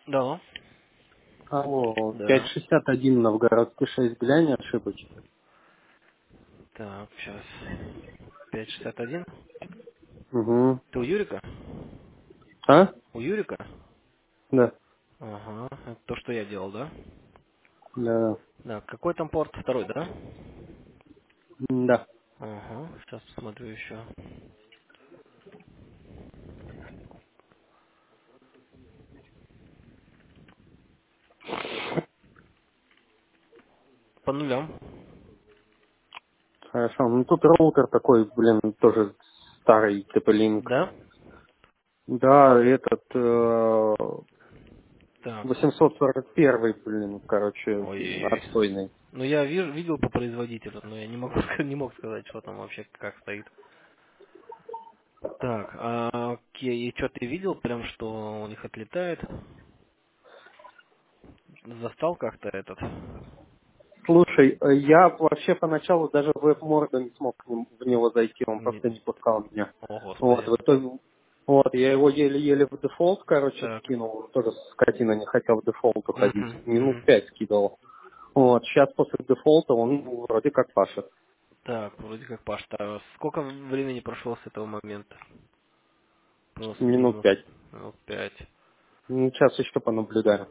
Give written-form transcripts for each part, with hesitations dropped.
Да. Алло, Да. 561 Новгородский 6, глянь ошибочки. Так, сейчас. 561. Угу. Ты у Юрика? А? У Юрика? Да. Ага. Это то, что я делал, да? Да. Да. Какой там порт? Второй, да? Да. Ага. Сейчас посмотрю еще. По нулям. Хорошо. Ну тут роутер такой, блин, тоже старый, TP-Link. Да? Да, этот Так. 841, блин, короче, Ой-ой-ой. отстойный. Ну, я видел по производителю, но я не могу, не мог сказать, что там вообще как стоит. Так, окей, и что ты видел, прям что у них отлетает? Застал как-то этот? Слушай, я вообще поначалу даже в WebMorda не смог в него зайти, он Не- просто не пускал меня. О, Вот, господи. в итоге, вот, я его еле-еле в дефолт, короче, Так. скинул, он тоже скотина не хотел в дефолт уходить, Угу, минут угу. 5 скидывал. Вот, сейчас после дефолта он вроде как пашет. Так, вроде как Паш. Так, сколько времени прошло с этого момента? Минут Плюс-минус. 5. Ну, 5. Ну, сейчас еще понаблюдаю.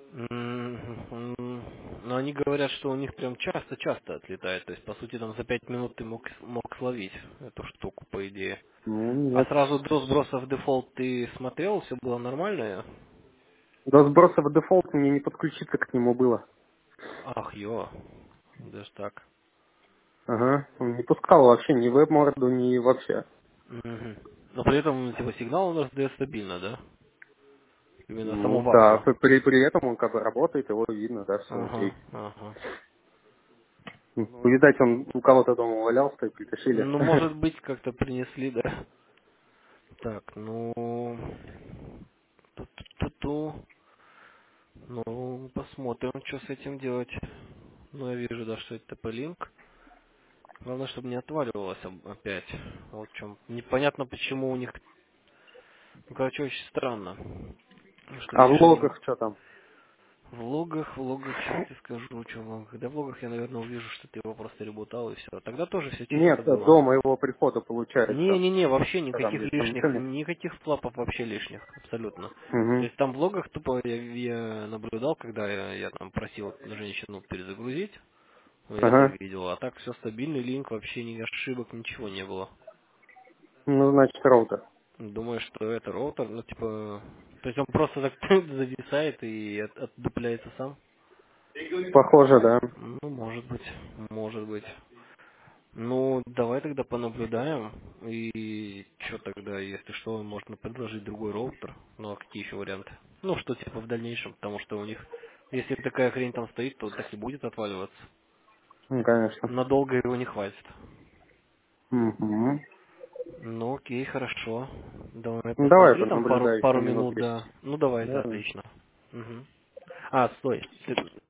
Но они говорят, что у них прям часто-часто отлетает. То есть, по сути, там за 5 минут ты мог словить эту штуку, по идее. Ну, А нет. сразу до сброса в дефолт ты смотрел, все было нормально? До сброса в дефолт мне не подключиться к нему было. Ах, даже так. Ага, он не пускал вообще ни WebMorda, ни вообще. Мгм. Но при этом, типа, сигнал у нас дает стабильно, да? Именно саму Ну да, базу. при этом он как бы работает, его видно, да, все Ага, окей. ага. Ну, видать, он у кого-то дома валялся и притащили. Ну, может быть, как-то принесли, да? Так, ну... Ту-ту-ту-ту. Ну, посмотрим, что с этим делать. Ну, я вижу, да, что это TP-Link. Главное, чтобы не отваливалось опять. Вот в чем. Непонятно, почему у них... Ну, короче, очень странно. Что, А в видишь, они... логах что там? В логах, сейчас тебе скажу, что в логах. Да в логах я, наверное, увижу, что ты его просто ребутал и все. Тогда тоже все чисто Нет, было. до моего прихода получается. Не-не-не, вообще Что там, никаких ничего, лишних, ничего нет? никаких флапов вообще лишних, абсолютно. То Угу. есть там в логах тупо я наблюдал, когда я там просил женщину перезагрузить, ну, я это Ага. видел, а так все стабильный линк, вообще ни ошибок, ничего не было. Ну, значит, роутер. Думаю, что это роутер, ну типа, то есть он просто так зависает и отдупляется сам. Похоже, да. Ну, может быть, может быть. Ну, давай тогда понаблюдаем. И что тогда, если что, можно предложить другой роутер. Ну, а какие еще варианты? Ну, что типа в дальнейшем, потому что у них, если такая хрень там стоит, то так и будет отваливаться. Ну, конечно. Надолго его не хватит. Угу. Ну, окей, хорошо. Давай Ну, давай посмотри там пару, понаблюдаю еще пару минут минут, 10. да. Ну, давай, это Да, да. отлично. Мгм. А, стой.